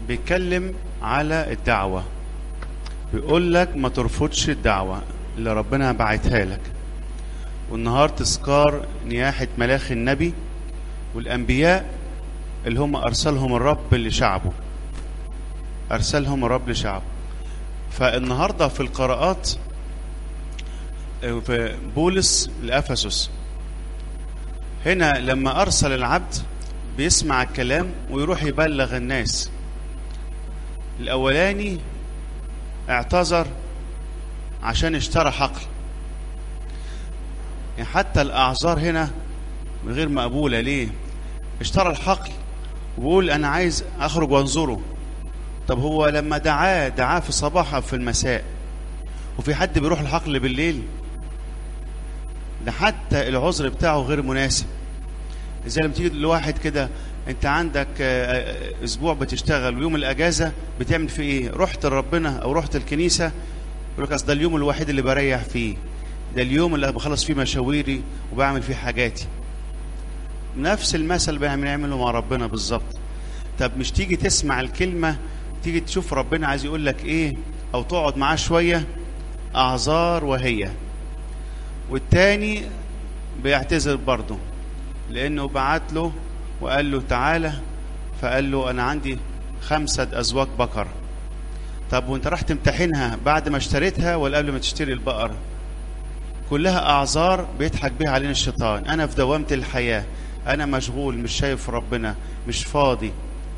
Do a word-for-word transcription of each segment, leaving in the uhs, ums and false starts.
بيتكلم على الدعوة، بيقول لك ما ترفضش الدعوة اللي ربنا بعتها لك. والنهار تذكار نياحة ملاخي النبي والأنبياء اللي هم أرسلهم الرب لشعبه، أرسلهم الرب لشعبه. فالنهاردة في القراءات في بولس لأفسس، هنا لما أرسل العبد بيسمع الكلام ويروح يبلغ الناس. الأولاني اعتذر عشان اشترى حقل، يعني حتى الأعذار هنا غير مقبولة. ليه؟ اشترى الحقل وبيقول أنا عايز أخرج وانظره. طب هو لما دعاه دعاه في الصباح أو في المساء، وفي حد بيروح الحقل بالليل؟ ده حتى العذر بتاعه غير مناسب. زي لما تيجي لواحد كده، انت عندك اسبوع بتشتغل ويوم الاجازه بتعمل فيه ايه؟ رحت لربنا او رحت الكنيسه، يقول لك اصل ده اليوم الوحيد اللي بريح فيه، ده اليوم اللي بخلص فيه مشاويري وبعمل فيه حاجاتي. نفس المثل بنعمله مع ربنا بالظبط. طب مش تيجي تسمع الكلمه، تيجي تشوف ربنا عايز يقول لك ايه، او تقعد معاه شويه؟ اعذار وهي. والتاني بيعتذر برضه لانه بعت له وقال له تعالى، فقال له انا عندي خمسة ازواج بقر. طب وانت راح تمتحنها بعد ما اشتريتها ولا قبل ما تشتري البقر؟ كلها اعذار بيضحك بيها علينا الشيطان. انا في دوامة الحياة، انا مشغول، مش شايف ربنا، مش فاضي.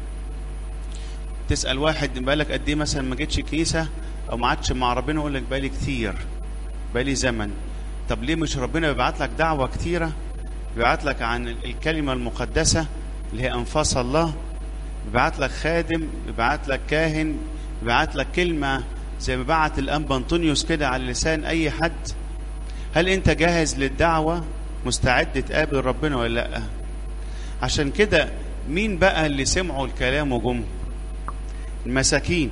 تسأل واحد بقالك قد ايه مثلا ما جيتش الكنيسة او ما عادش مع ربنا، يقول لك بقالي كتير، بقالي زمن. طب ليه مش ربنا بيبعت لك دعوة كتيرة؟ بيبعت لك عن الكلمة المقدسة اللي هي أنفاس الله، بيبعت لك خادم، بيبعت لك كاهن، بيبعت لك كلمة زي ما بعت الأنبا أنطونيوس كده على لسان أي حد. هل أنت جاهز للدعوة؟ مستعد تقابل ربنا ولا لأ؟ عشان كده مين بقى اللي سمعوا الكلام وجم؟ المساكين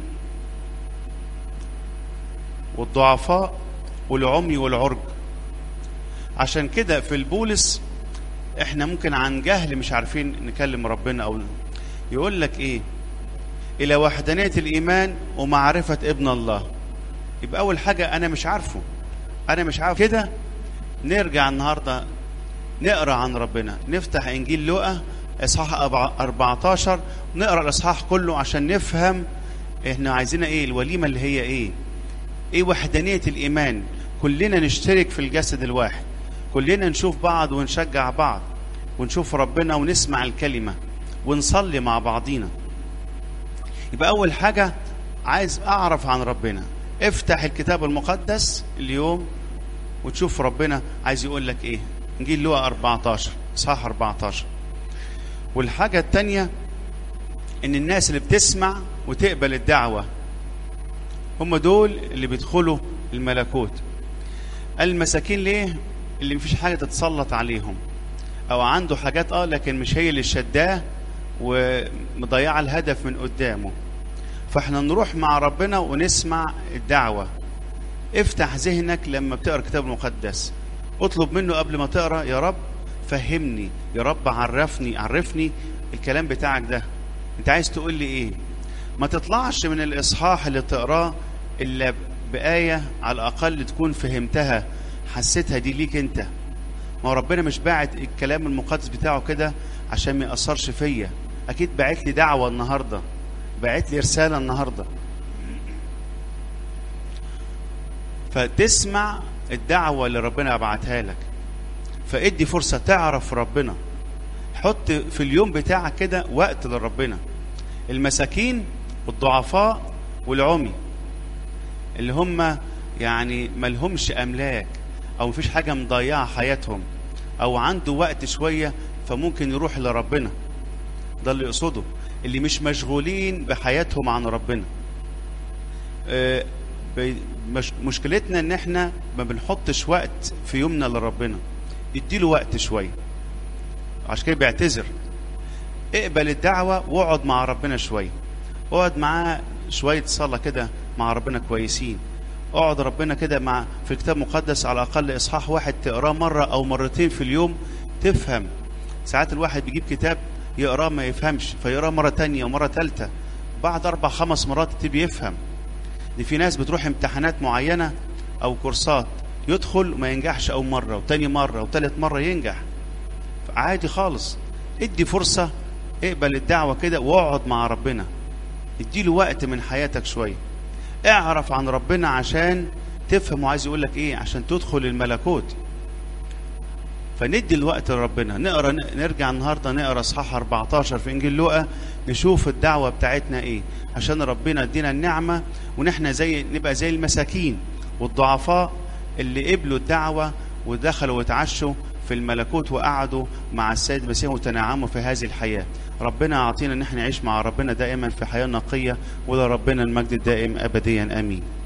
والضعفاء والعمي والعرج. عشان كده في البولس احنا ممكن عن جهل مش عارفين نكلم ربنا، او يقول لك ايه؟ الى وحدانية الايمان ومعرفة ابن الله. يبقى اول حاجة انا مش عارفه، انا مش عارف كده. نرجع النهاردة نقرأ عن ربنا، نفتح انجيل لوقا اصحاح أربعتاشر، نقرأ الاصحاح كله عشان نفهم احنا عايزين ايه، الوليمة اللي هي ايه، ايه وحدانية الايمان. كلنا نشترك في الجسد الواحد، كلنا نشوف بعض ونشجع بعض ونشوف ربنا ونسمع الكلمة ونصلي مع بعضينا. يبقى أول حاجة عايز أعرف عن ربنا، افتح الكتاب المقدس اليوم وتشوف ربنا عايز يقول لك إيه. نجيل لوقا أربعتاشر، صح أربعتاشر. والحاجة التانية إن الناس اللي بتسمع وتقبل الدعوة هم دول اللي بيدخلوا الملكوت. المساكين ليه؟ اللي مفيش حاجة تتسلط عليهم، او عنده حاجات اه لكن مش هي اللي شداه ومضيعه الهدف من قدامه. فاحنا نروح مع ربنا ونسمع الدعوة. افتح ذهنك لما بتقرأ الكتاب المقدس، اطلب منه قبل ما تقرأ، يا رب فهمني، يا رب عرفني عرفني الكلام بتاعك ده، انت عايز تقول لي ايه. ما تطلعش من الاصحاح اللي تقراه الا بآية على الاقل تكون فهمتها، حسيتها دي ليك انت. ما هو ربنا مش باعت الكلام المقدس بتاعه كده عشان ما يأثرش فيا، اكيد باعت لي دعوة النهاردة، باعت لي رسالة النهاردة. فتسمع الدعوة اللي ربنا بعتها لك، فادي فرصة تعرف ربنا. حط في اليوم بتاعك كده وقت لربنا. المساكين والضعفاء والعمي اللي هم يعني ملهمش أملاك أو مفيش حاجة مضيعة حياتهم، أو عنده وقت شوية فممكن يروح لربنا، ده اللي يقصده. اللي مش مشغولين بحياتهم عن ربنا. آه مش مشكلتنا ان احنا ما بنحطش وقت في يومنا لربنا. اديله وقت شوية، عشان كده بيعتذر. اقبل الدعوة واقعد مع ربنا شوية، اقعد معاه شوية صلاة كده مع ربنا كويسين. اقعد ربنا كده مع في الكتاب المقدس على الاقل اصحاح واحد تقراه مرة او مرتين في اليوم تفهم. ساعات الواحد بيجيب كتاب يقراه ما يفهمش، فيقراه مرة تانية ومرة تالتة بعد اربع خمس مرات يبتدي يفهم. دي في ناس بتروح امتحانات معينة او كورسات، يدخل وما ينجحش اول مرة وتاني مرة وتالت مرة ينجح. عادي خالص. ادي فرصة، اقبل الدعوة كده واقعد مع ربنا، اديله وقت من حياتك شوية، اعرف عن ربنا عشان تفهم وعايز يقولك ايه عشان تدخل الملكوت. فندي الوقت لربنا. نقرا نرجع النهارده نقرا اصحاح اربعتاشر في انجيل لوقا، نشوف الدعوه بتاعتنا ايه، عشان ربنا يدينا النعمه ونحن زي نبقى زي المساكين والضعفاء اللي قبلوا الدعوه ودخلوا واتعشوا في الملكوت وقعدوا مع السيد المسيح وتنعموا في هذه الحياه. ربنا يعطينا ان احنا نعيش مع ربنا دائما في حياه نقيه، ولربنا المجد الدائم ابديا امين.